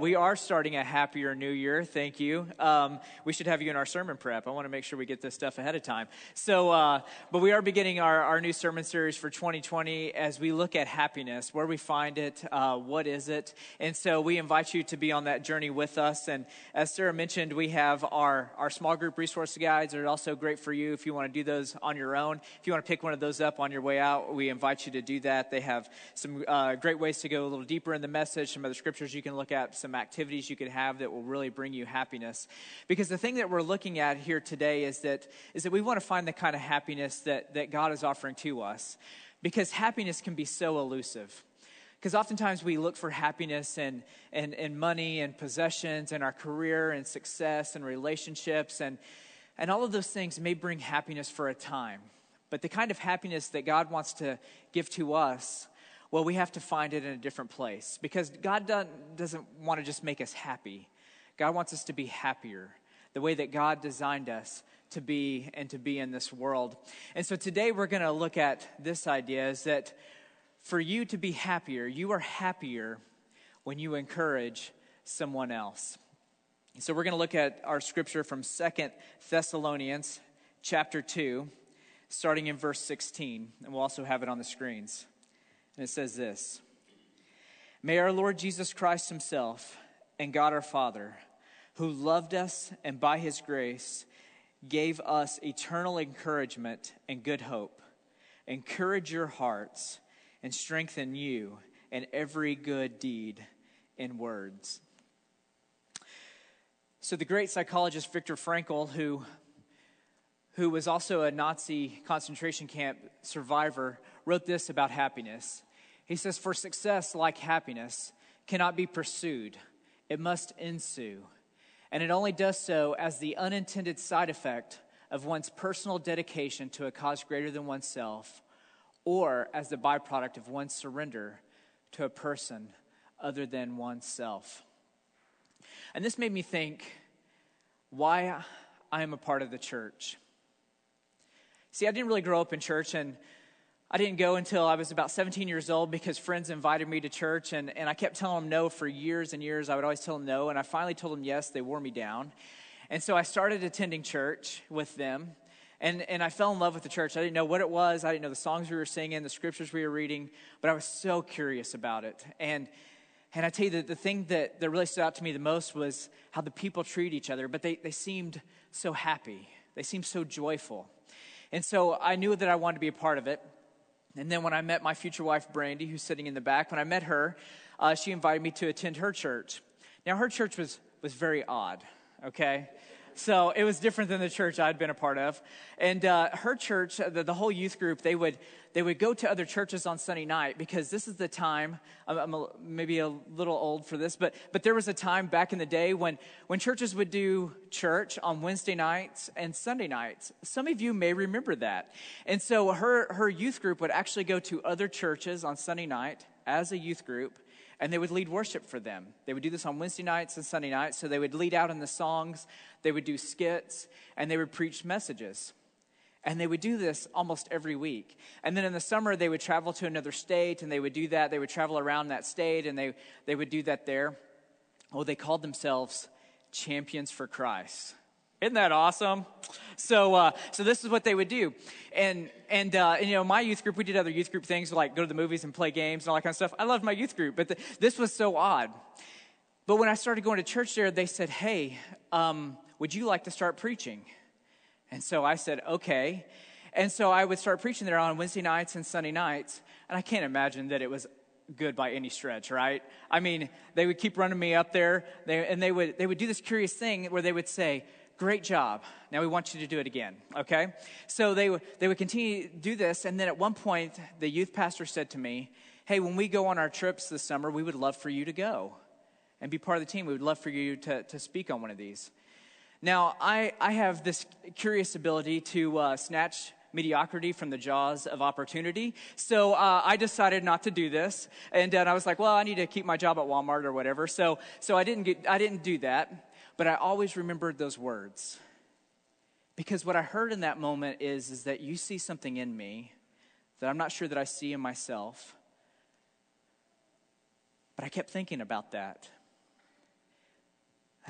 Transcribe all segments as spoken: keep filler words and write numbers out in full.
we are starting a happier new year. Thank you. Um, we should have you in our sermon prep. I want to make sure we get this stuff ahead of time. So, uh, but we are beginning our, our new sermon series for twenty twenty as we look at happiness, where we find it, uh, what is it? And so we invite you to be on that journey with us. And as Sarah mentioned, we have our, our small group resource guides. They're also great for you if you want to do those on your own. If you want to pick one of those up on your way out, we invite you to do that. They have some uh, great ways to go a little deeper in the message, some other scriptures you can look at, some activities you can have that will really bring you happiness. Because the thing that we're looking at here today is that is that we want to find the kind of happiness that, that God is offering to us. Because happiness can be so elusive. Because oftentimes we look for happiness in, in, in money and possessions and our career and success and relationships. And, and all of those things may bring happiness for a time. But the kind of happiness that God wants to give to us, well, we have to find it in a different place. Because God doesn't want to just make us happy. God wants us to be happier, the way that God designed us to be and to be in this world. And so today we're going to look at this idea is that for you to be happier, you are happier when you encourage someone else. So we're going to look at our scripture from Second Thessalonians chapter two, starting in verse sixteen, and we'll also have it on the screens. And it says this: May our Lord Jesus Christ himself and God our Father, who loved us and by his grace gave us eternal encouragement and good hope, encourage your hearts and strengthen you in every good deed in words. So the great psychologist Viktor Frankl, who, who was also a Nazi concentration camp survivor, wrote this about happiness. He says, for success, like happiness, cannot be pursued. It must ensue. And it only does so as the unintended side effect of one's personal dedication to a cause greater than oneself, or as the byproduct of one's surrender to a person other than oneself. And this made me think why I am a part of the church. See, I didn't really grow up in church, and I didn't go until I was about seventeen years old because friends invited me to church, and, and I kept telling them no for years and years. I would always tell them no, and I finally told them yes. They wore me down. And so I started attending church with them, and, and I fell in love with the church. I didn't know what it was. I didn't know the songs we were singing, the scriptures we were reading, but I was so curious about it. And and I tell you, that the thing that, that really stood out to me the most was how the people treat each other, but they, they seemed so happy. They seemed so joyful. And so I knew that I wanted to be a part of it. And then when I met my future wife, Brandy, who's sitting in the back, when I met her, uh, she invited me to attend her church. Now, her church was was very odd, okay? So it was different than the church I'd been a part of. And uh, her church, the, the whole youth group, they would they would go to other churches on Sunday night because this is the time, I'm, I'm a, maybe a little old for this, but but there was a time back in the day when, when churches would do church on Wednesday nights and Sunday nights. Some of you may remember that. And so her, her youth group would actually go to other churches on Sunday night as a youth group, and they would lead worship for them. They would do this on Wednesday nights and Sunday nights. So they would lead out in the songs, they would do skits, and they would preach messages. And they would do this almost every week. And then in the summer, they would travel to another state, and they would do that. They would travel around that state, and they, they would do that there. Oh, they called themselves Champions for Christ. Isn't that awesome? So, uh, so this is what they would do, and and, uh, and you know, my youth group, we did other youth group things like go to the movies and play games and all that kind of stuff. I loved my youth group, but the, this was so odd. But when I started going to church there, they said, "Hey, um, would you like to start preaching?" And so I said, "Okay." And so I would start preaching there on Wednesday nights and Sunday nights, and I can't imagine that it was good by any stretch, right? I mean, they would keep running me up there, they, and they would they would do this curious thing where they would say, "Great job. Now we want you to do it again," okay? So they, w- they would continue to do this, and then at one point, the youth pastor said to me, "Hey, when we go on our trips this summer, we would love for you to go and be part of the team. We would love for you to, to speak on one of these." Now, I, I have this curious ability to uh, snatch mediocrity from the jaws of opportunity. So uh, I decided not to do this, and, uh, and I was like, well, I need to keep my job at Walmart or whatever. So so I didn't get I didn't do that. But I always remembered those words. Because what I heard in that moment is, is that you see something in me that I'm not sure that I see in myself. But I kept thinking about that.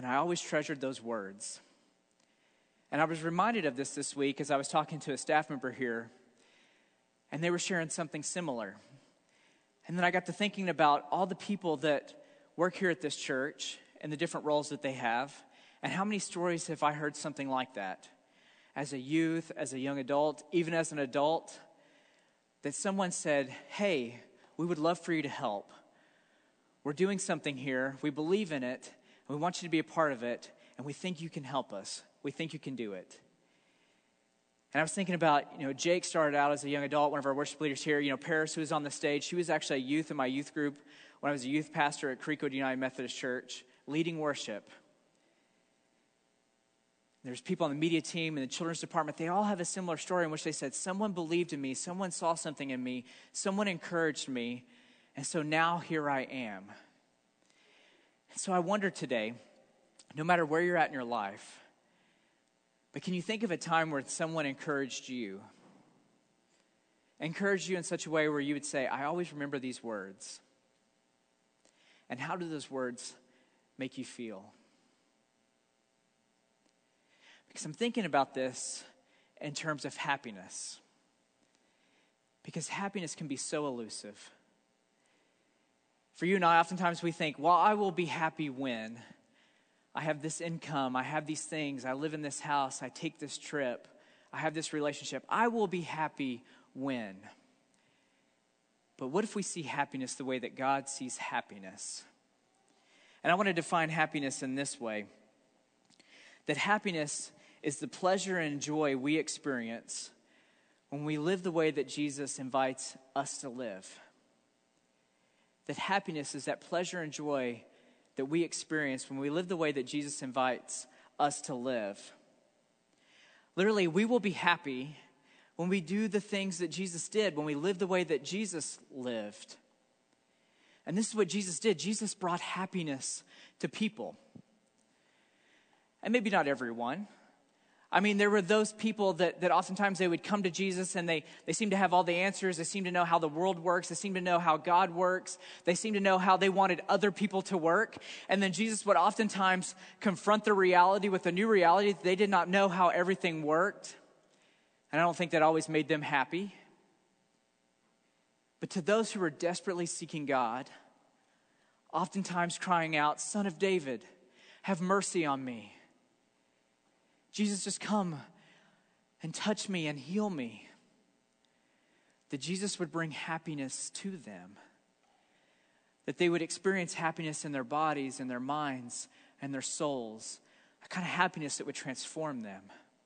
And I always treasured those words. And I was reminded of this this week as I was talking to a staff member here, and they were sharing something similar. And then I got to thinking about all the people that work here at this church and the different roles that they have, and how many stories have I heard something like that? As a youth, as a young adult, even as an adult, that someone said, hey, we would love for you to help. We're doing something here. We believe in it. And we want you to be a part of it. And we think you can help us. We think you can do it. And I was thinking about, you know, Jake started out as a young adult, one of our worship leaders here. You know, Paris, who was on the stage, she was actually a youth in my youth group when I was a youth pastor at Creekwood United Methodist Church, leading worship. There's people on the media team and the children's department. They all have a similar story in which they said, someone believed in me, someone saw something in me, someone encouraged me, and so now here I am. And so I wonder today, no matter where you're at in your life, but can you think of a time where someone encouraged you? Encouraged you in such a way where you would say, I always remember these words. And how do those words make you feel? Because I'm thinking about this in terms of happiness. Because happiness can be so elusive. For you and I, oftentimes we think, well, I will be happy when I have this income, I have these things, I live in this house, I take this trip, I have this relationship. I will be happy when. But what if we see happiness the way that God sees happiness? And I want to define happiness in this way. That happiness is the pleasure and joy we experience when we live the way that Jesus invites us to live. That happiness is that pleasure and joy that we experience when we live the way that Jesus invites us to live. Literally, we will be happy when we do the things that Jesus did, when we live the way that Jesus lived. And this is what Jesus did. Jesus brought happiness to people. And maybe not everyone. I mean, there were those people that, that oftentimes they would come to Jesus and they, they seem to have all the answers. They seem to know how the world works. They seem to know how God works. They seem to know how they wanted other people to work. And then Jesus would oftentimes confront the reality with a new reality. They did not know how everything worked. And I don't think that always made them happy. But to those who were desperately seeking God, oftentimes crying out, Son of David, have mercy on me. Jesus, just come and touch me and heal me. That Jesus would bring happiness to them. That they would experience happiness in their bodies, in their minds, and their souls. A kind of happiness that would transform them.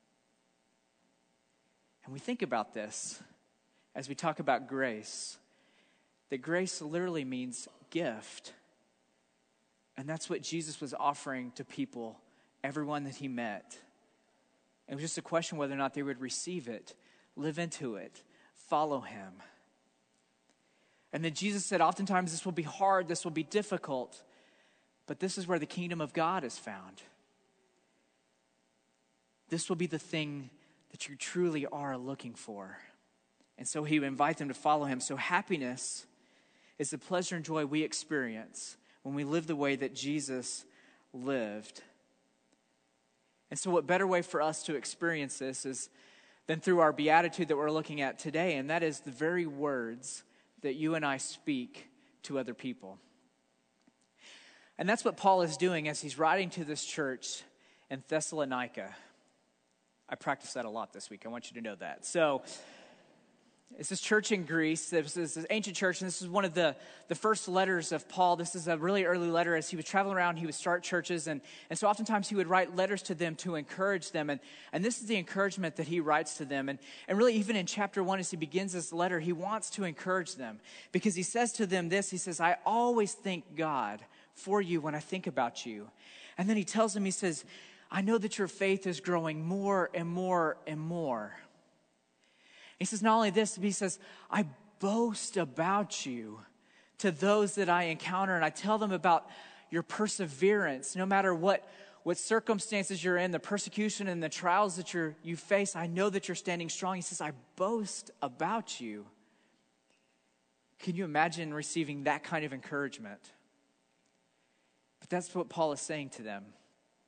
And we think about this as we talk about grace. That grace literally means gift. And that's what Jesus was offering to people, everyone that he met. It was just a question whether or not they would receive it, live into it, follow him. And then Jesus said, oftentimes this will be hard, this will be difficult, but this is where the kingdom of God is found. This will be the thing that you truly are looking for. And so he would invite them to follow him. So happiness is the pleasure and joy we experience when we live the way that Jesus lived. And so what better way for us to experience this is than through our beatitude that we're looking at today, and that is the very words that you and I speak to other people. And that's what Paul is doing as he's writing to this church in Thessalonica. I practiced that a lot this week. I want you to know that. So it's this church in Greece. This is this ancient church, and this is one of the, the first letters of Paul. This is a really early letter. As he was traveling around, he would start churches, and, and so oftentimes he would write letters to them to encourage them, and, and this is the encouragement that he writes to them. And, and really, even in chapter one, as he begins this letter, he wants to encourage them, because he says to them this, he says, I always thank God for you when I think about you. And then he tells them, he says, I know that your faith is growing more and more and more. He says not only this, but he says, I boast about you to those that I encounter, and I tell them about your perseverance. No matter what, what circumstances you're in, the persecution and the trials that you're, you face, I know that you're standing strong. He says, I boast about you. Can you imagine receiving that kind of encouragement? But that's what Paul is saying to them.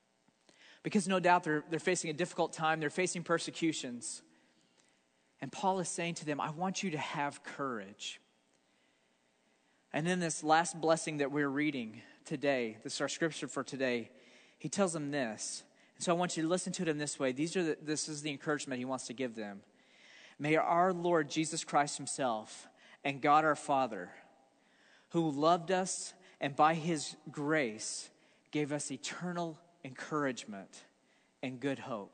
Because no doubt they're, they're facing a difficult time. They're facing persecutions. And Paul is saying to them, I want you to have courage. And then this last blessing that we're reading today, this is our scripture for today, he tells them this. And so I want you to listen to it in this way. These are the, this is the encouragement he wants to give them. May our Lord Jesus Christ himself and God our Father, who loved us and by his grace gave us eternal encouragement and good hope,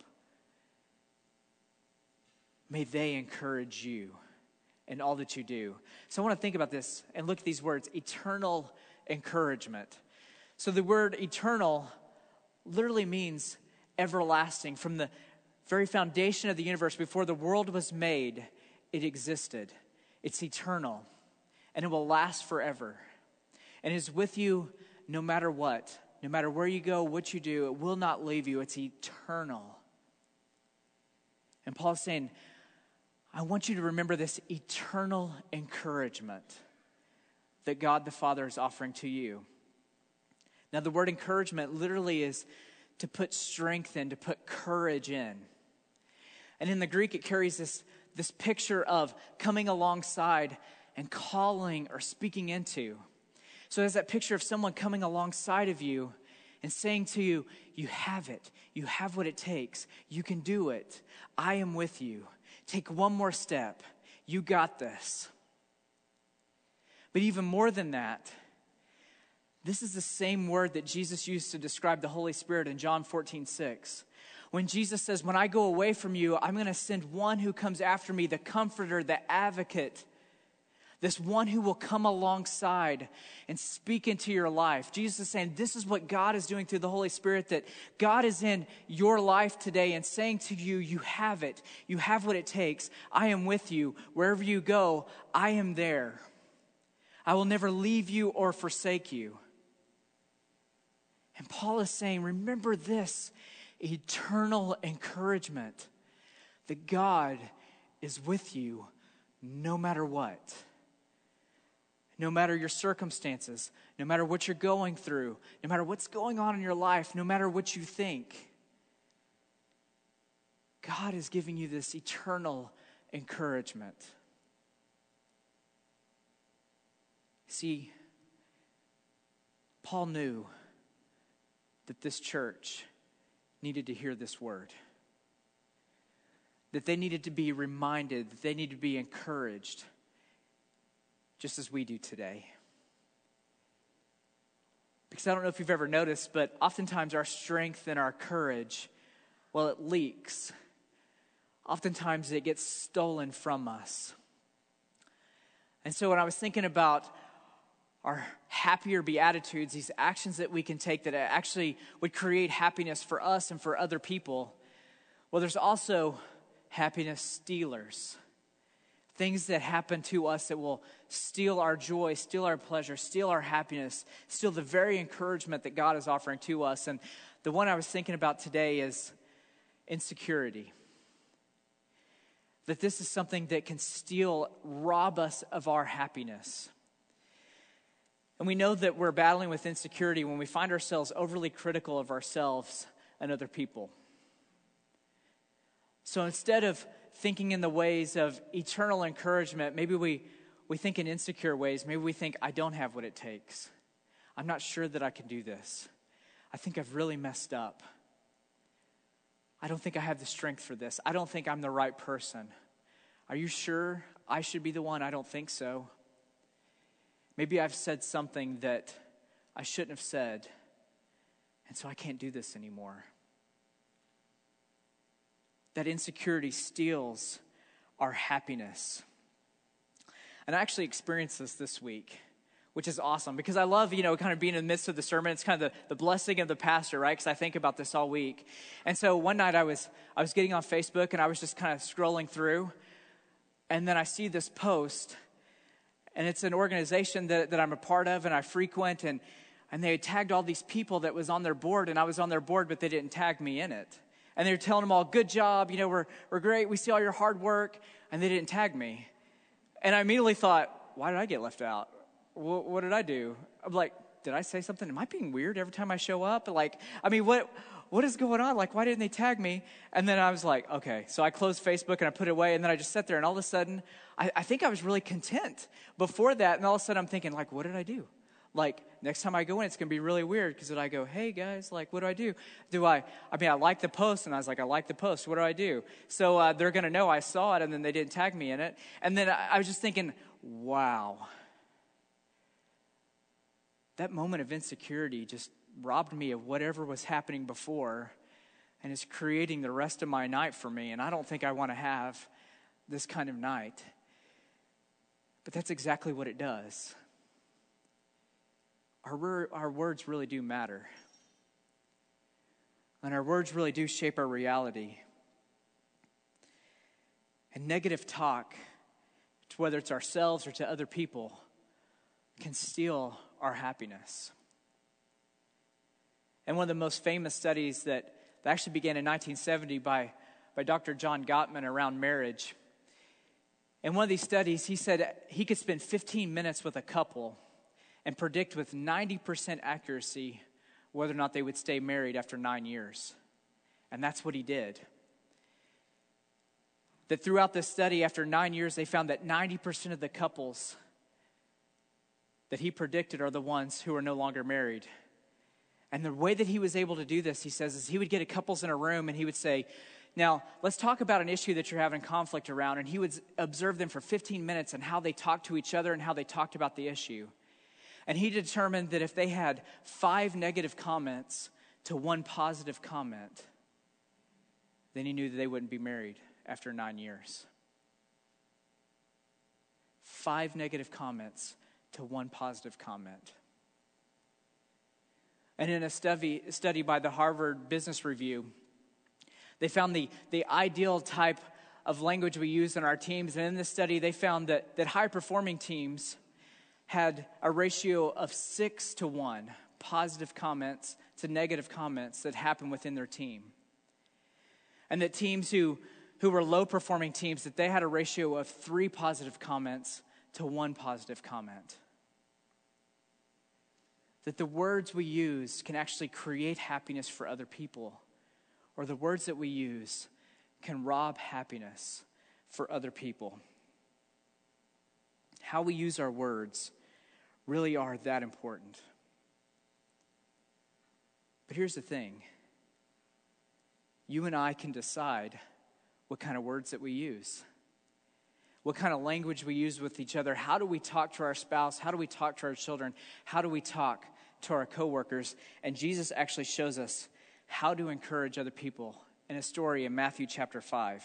may they encourage you in all that you do. So I want to think about this and look at these words, eternal encouragement. So the word eternal literally means everlasting. From the very foundation of the universe, before the world was made, it existed. It's eternal, and it will last forever. And it is with you no matter what, no matter where you go, what you do, it will not leave you. It's eternal. And Paul's saying, I want you to remember this eternal encouragement that God the Father is offering to you. Now, the word encouragement literally is to put strength in, to put courage in. And in the Greek, it carries this, this picture of coming alongside and calling or speaking into. So there's that picture of someone coming alongside of you and saying to you, you have it. You have what it takes. You can do it. I am with you. Take one more step. You got this. But even more than that, this is the same word that Jesus used to describe the Holy Spirit in John fourteen six. When Jesus says, when I go away from you, I'm going to send one who comes after me, the comforter, the advocate, this one who will come alongside and speak into your life. Jesus is saying, this is what God is doing through the Holy Spirit, that God is in your life today and saying to you, you have it. You have what it takes. I am with you. Wherever you go, I am there. I will never leave you or forsake you. And Paul is saying, remember this eternal encouragement that God is with you no matter what. No matter your circumstances, no matter what you're going through, no matter what's going on in your life, no matter what you think, God is giving you this eternal encouragement. See, Paul knew that this church needed to hear this word. That they needed to be reminded, that they needed to be encouraged, just as we do today. Because I don't know if you've ever noticed, but oftentimes our strength and our courage, well, it leaks. Oftentimes it gets stolen from us. And so when I was thinking about our happier beatitudes, these actions that we can take that actually would create happiness for us and for other people, well, there's also happiness stealers. Things that happen to us that will steal our joy, steal our pleasure, steal our happiness, steal the very encouragement that God is offering to us. And the one I was thinking about today is insecurity. That this is something that can steal, rob us of our happiness. And we know that we're battling with insecurity when we find ourselves overly critical of ourselves and other people. So instead of thinking in the ways of eternal encouragement, maybe we, we think in insecure ways. Maybe we think, I don't have what it takes. I'm not sure that I can do this. I think I've really messed up. I don't think I have the strength for this. I don't think I'm the right person. Are you sure I should be the one? I don't think so. Maybe I've said something that I shouldn't have said, and so I can't do this anymore. That insecurity steals our happiness. And I actually experienced this this week, which is awesome because I love, you know, kind of being in the midst of the sermon. It's kind of the, the blessing of the pastor, right? Because I think about this all week. And so one night I was I was getting on Facebook and I was just kind of scrolling through, and then I see this post, and it's an organization that, that I'm a part of and I frequent, and and they had tagged all these people that was on their board, and I was on their board, but they didn't tag me in it. And they were telling them all, good job, you know, we're we're great, we see all your hard work, and they didn't tag me. And I immediately thought, why did I get left out? What, what did I do? I'm like, did I say something? Am I being weird every time I show up? Like, I mean, what what is going on? Like, why didn't they tag me? And then I was like, okay. So I closed Facebook and I put it away, and then I just sat there, and all of a sudden, I, I think I was really content before that, and all of a sudden I'm thinking, like, what did I do? Like, next time I go in, it's going to be really weird, because then I go, hey, guys, like, what do I do? Do I, I mean, I like the post, and I was like, I like the post. What do I do? So uh, they're going to know I saw it, and then they didn't tag me in it. And then I, I was just thinking, wow. That moment of insecurity just robbed me of whatever was happening before, and is creating the rest of my night for me. And I don't think I want to have this kind of night. But that's exactly what it does. Our, our words really do matter. And our words really do shape our reality. And negative talk, whether it's ourselves or to other people, can steal our happiness. And one of the most famous studies that, that actually began in nineteen seventy by, by Doctor John Gottman around marriage. In one of these studies, he said he could spend fifteen minutes with a couple and predict with ninety percent accuracy whether or not they would stay married after nine years. And that's what he did. That throughout this study, after nine years, they found that ninety percent of the couples that he predicted are the ones who are no longer married. And the way that he was able to do this, he says, is he would get a couples in a room and he would say, now, let's talk about an issue that you're having conflict around. And he would observe them for fifteen minutes and how they talked to each other and how they talked about the issue. And he determined that if they had five negative comments to one positive comment, then he knew that they wouldn't be married after nine years. Five negative comments to one positive comment. And in a study, study by the Harvard Business Review, they found the, the ideal type of language we use in our teams. And in this study, they found that, that high-performing teams had a ratio of six to one positive comments to negative comments that happened within their team. And that teams who, who were low-performing teams, that they had a ratio of three positive comments to one positive comment. That the words we use can actually create happiness for other people, or the words that we use can rob happiness for other people. How we use our words really are that important. But here's the thing. You and I can decide what kind of words that we use, what kind of language we use with each other. How do we talk to our spouse? How do we talk to our children? How do we talk to our coworkers? And Jesus actually shows us how to encourage other people in a story in Matthew chapter five.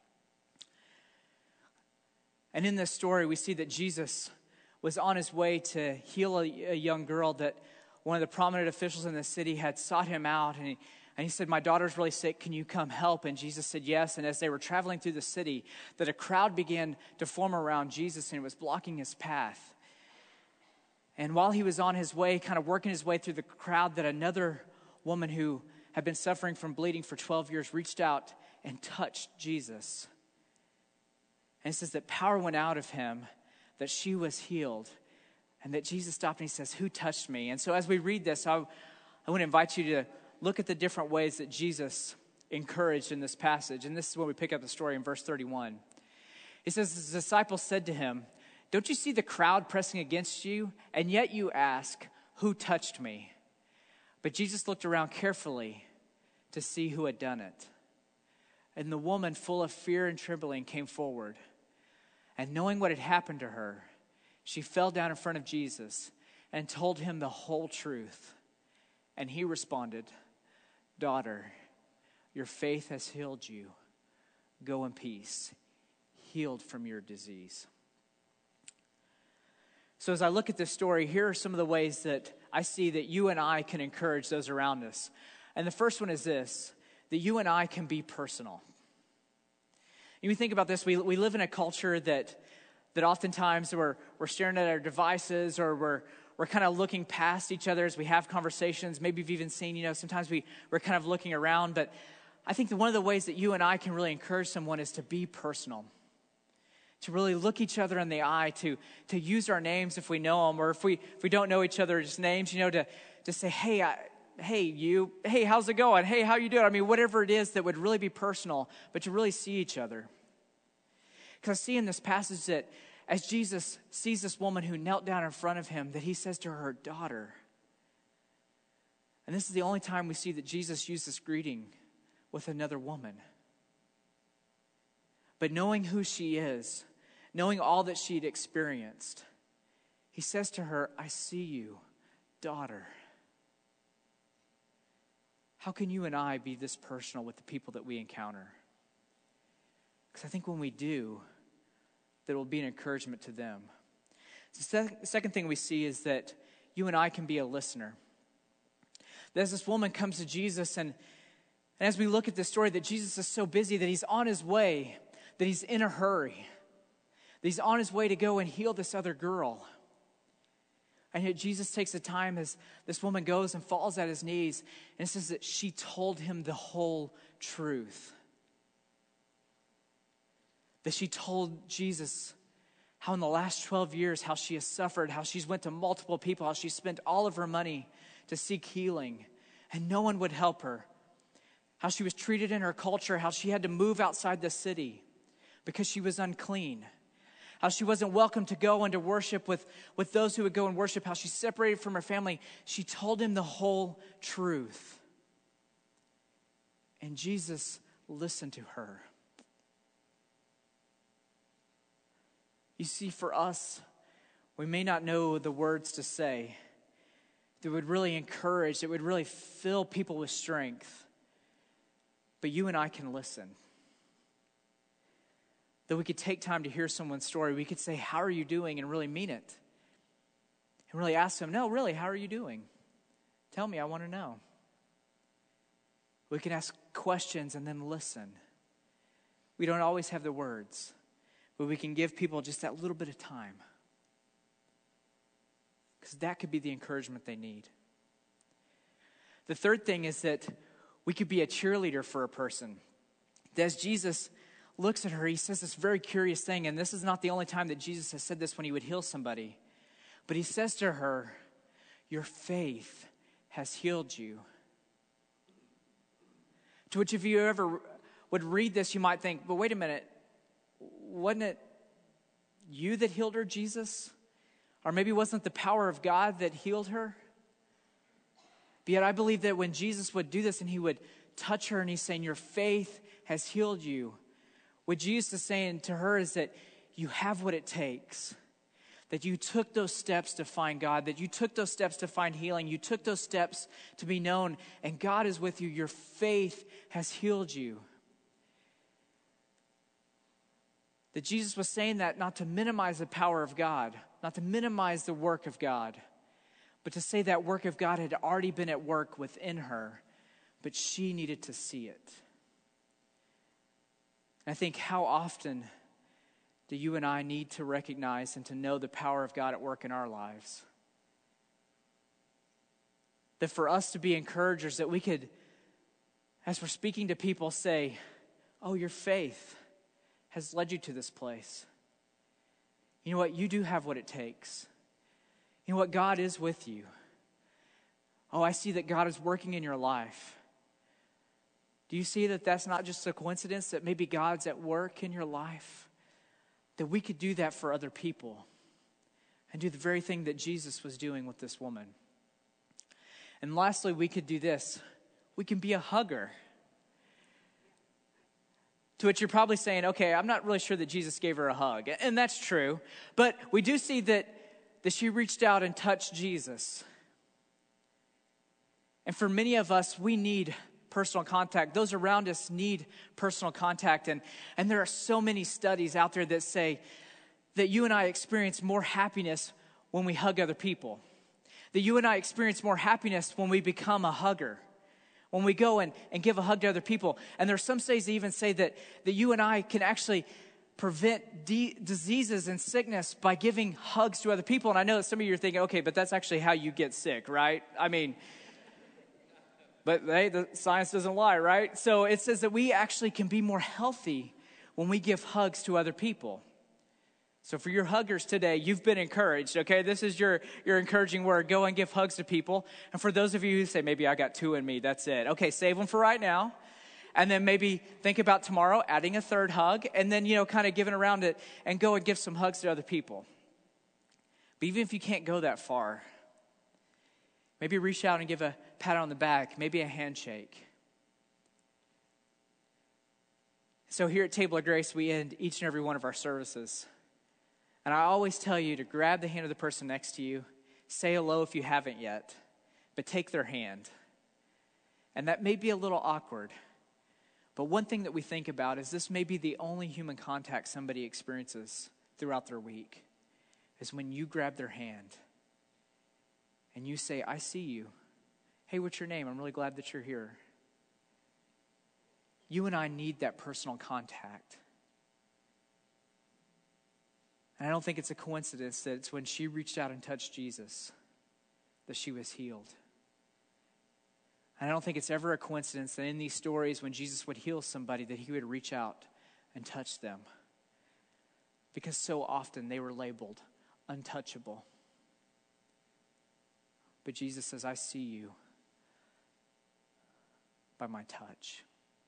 And in this story, we see that Jesus was on his way to heal a, a young girl that one of the prominent officials in the city had sought him out. And he, and he said, my daughter's really sick. Can you come help? And Jesus said yes. And as they were traveling through the city, that a crowd began to form around Jesus, and it was blocking his path. And while he was on his way, kind of working his way through the crowd, that another woman who had been suffering from bleeding for twelve years reached out and touched Jesus. And it says that power went out of him, that she was healed, and that Jesus stopped and he says, who touched me? And so as we read this, I, I want to invite you to look at the different ways that Jesus encouraged in this passage. And this is when we pick up the story in verse thirty-one. He says, his disciples said to him, don't you see the crowd pressing against you? And yet you ask, who touched me? But Jesus looked around carefully to see who had done it. And the woman, full of fear and trembling, came forward. And knowing what had happened to her, she fell down in front of Jesus and told him the whole truth. And he responded, daughter, your faith has healed you. Go in peace, healed from your disease. So as I look at this story, here are some of the ways that I see that you and I can encourage those around us. And the first one is this, that you and I can be personal. You think about this, we we live in a culture that that oftentimes we're we're staring at our devices, or we're we're kind of looking past each other as we have conversations. Maybe you've even seen, you know, sometimes we, we're kind of looking around. But I think that one of the ways that you and I can really encourage someone is to be personal. To really look each other in the eye, to to use our names if we know them, or if we if we don't know each other's names, you know, to, to say, hey, I, hey, you, hey, how's it going? Hey, how you doing? I mean, whatever it is that would really be personal, but to really see each other. Because I see in this passage that as Jesus sees this woman who knelt down in front of him, that he says to her, daughter. And this is the only time we see that Jesus used this greeting with another woman. But knowing who she is, knowing all that she'd experienced, he says to her, I see you, daughter. How can you and I be this personal with the people that we encounter? Because I think when we do, that it will be an encouragement to them. The second thing we see is that you and I can be a listener. That as this woman comes to Jesus, and, and as we look at this story, that Jesus is so busy that he's on his way, that he's in a hurry, that he's on his way to go and heal this other girl. And yet Jesus takes the time as this woman goes and falls at his knees, and it says that she told him the whole truth. That she told Jesus how in the last twelve years, how she has suffered, how she's went to multiple people, how she spent all of her money to seek healing, and no one would help her. How she was treated in her culture, how she had to move outside the city because she was unclean. How she wasn't welcome to go and to worship with, with those who would go and worship, how she's separated from her family. She told him the whole truth. And Jesus listened to her. You see, for us, we may not know the words to say that would really encourage, that would really fill people with strength. But you and I can listen. That we could take time to hear someone's story. We could say, how are you doing? And really mean it. And really ask them, no, really, how are you doing? Tell me, I want to know. We can ask questions and then listen. We don't always have the words, but we can give people just that little bit of time. Because that could be the encouragement they need. The third thing is that we could be a cheerleader for a person. As Jesus looks at her, he says this very curious thing, and this is not the only time that Jesus has said this when he would heal somebody. But he says to her, your faith has healed you. To which if you ever would read this, you might think, but wait a minute, wasn't it you that healed her, Jesus? Or maybe wasn't the power of God that healed her? But yet I believe that when Jesus would do this and he would touch her and he's saying, your faith has healed you, what Jesus is saying to her is that you have what it takes. That you took those steps to find God, that you took those steps to find healing, you took those steps to be known, and God is with you. Your faith has healed you. That Jesus was saying that not to minimize the power of God, not to minimize the work of God, but to say that work of God had already been at work within her, but she needed to see it. And I think how often do you and I need to recognize and to know the power of God at work in our lives? That for us to be encouragers, that we could, as we're speaking to people, say, oh, your faith has led you to this place. You know what? You do have what it takes. You know what? God is with you. Oh, I see that God is working in your life. Do you see that that's not just a coincidence, that maybe God's at work in your life? That we could do that for other people and do the very thing that Jesus was doing with this woman. And lastly, we could do this. We can be a hugger. To which you're probably saying, okay, I'm not really sure that Jesus gave her a hug. And that's true. But we do see that, that she reached out and touched Jesus. And for many of us, we need personal contact. Those around us need personal contact. And, and there are so many studies out there that say that you and I experience more happiness when we hug other people. That you and I experience more happiness when we become a hugger. When we go and, and give a hug to other people. And there are some studies that even say that, that you and I can actually prevent de- diseases and sickness by giving hugs to other people. And I know that some of you are thinking, okay, but that's actually how you get sick, right? I mean, but hey, the science doesn't lie, right? So it says that we actually can be more healthy when we give hugs to other people. So for your huggers today, you've been encouraged, okay? This is your, your encouraging word. Go and give hugs to people. And for those of you who say, maybe I got two in me, that's it. Okay, save them for right now. And then maybe think about tomorrow adding a third hug. And then, you know, kind of giving around it and go and give some hugs to other people. But even if you can't go that far, maybe reach out and give a pat on the back, maybe a handshake. So here at Table of Grace, we end each and every one of our services. And I always tell you to grab the hand of the person next to you, say hello if you haven't yet, but take their hand. And that may be a little awkward, but one thing that we think about is this may be the only human contact somebody experiences throughout their week, is when you grab their hand and you say, I see you. Hey, what's your name? I'm really glad that you're here. You and I need that personal contact. And I don't think it's a coincidence that it's when she reached out and touched Jesus that she was healed. And I don't think it's ever a coincidence that in these stories when Jesus would heal somebody that he would reach out and touch them. Because so often they were labeled untouchable. But Jesus says, I see you by my touch.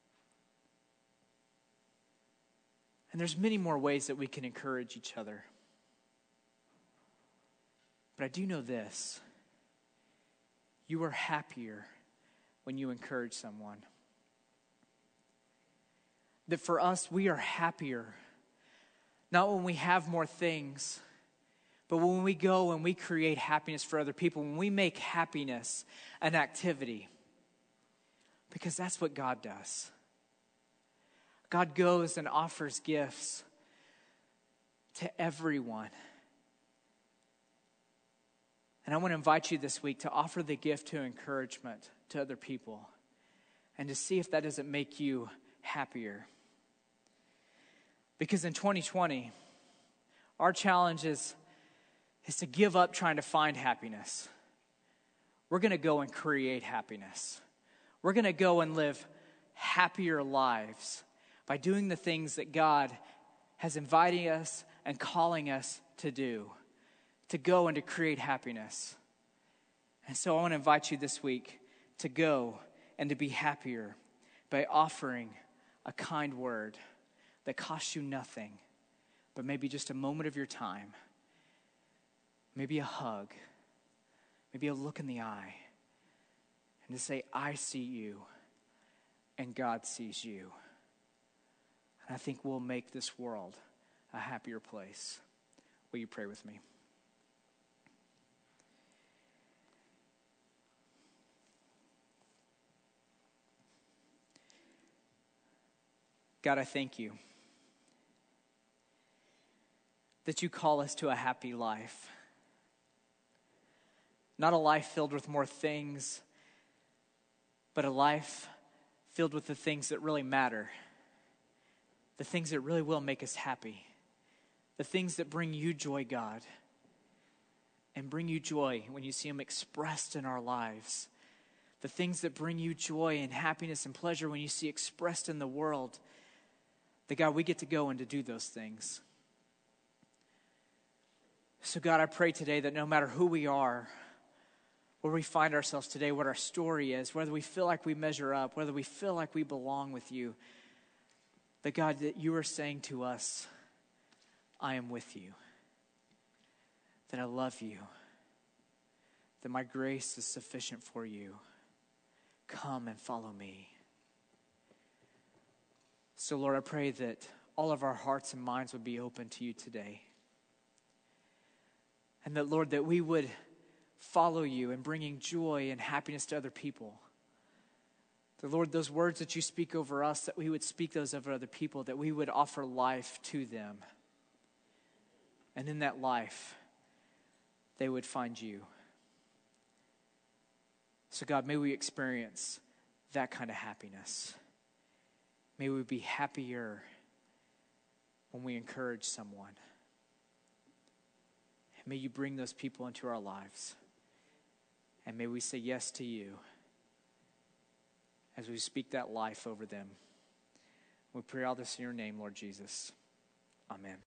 And there's many more ways that we can encourage each other. But I do know this. You are happier when you encourage someone. That for us, we are happier. Not when we have more things, but when we go and we create happiness for other people. When we make happiness an activity. Because that's what God does. God goes and offers gifts to everyone. And I want to invite you this week to offer the gift to encouragement to other people and to see if that doesn't make you happier. Because in twenty twenty, our challenge is, is to give up trying to find happiness. We're going to go and create happiness. We're going to go and live happier lives by doing the things that God has invited us and calling us to do, to go and to create happiness. And so I want to invite you this week to go and to be happier by offering a kind word that costs you nothing, but maybe just a moment of your time, maybe a hug, maybe a look in the eye, and to say, I see you, and God sees you. I think we'll make this world a happier place. Will you pray with me? God, I thank you that you call us to a happy life. Not a life filled with more things, but a life filled with the things that really matter. The things that really will make us happy. The things that bring you joy, God. And bring you joy when you see them expressed in our lives. The things that bring you joy and happiness and pleasure when you see expressed in the world. That, God, we get to go and to do those things. So, God, I pray today that no matter who we are, where we find ourselves today, what our story is, whether we feel like we measure up, whether we feel like we belong with you, that, God, that you are saying to us, I am with you, that I love you, that my grace is sufficient for you. Come and follow me. So, Lord, I pray that all of our hearts and minds would be open to you today. And that, Lord, that we would follow you in bringing joy and happiness to other people. That, Lord, those words that you speak over us, that we would speak those over other people, that we would offer life to them. And in that life, they would find you. So, God, may we experience that kind of happiness. May we be happier when we encourage someone. And may you bring those people into our lives. And may we say yes to you as we speak that life over them. We pray all this in your name, Lord Jesus. Amen.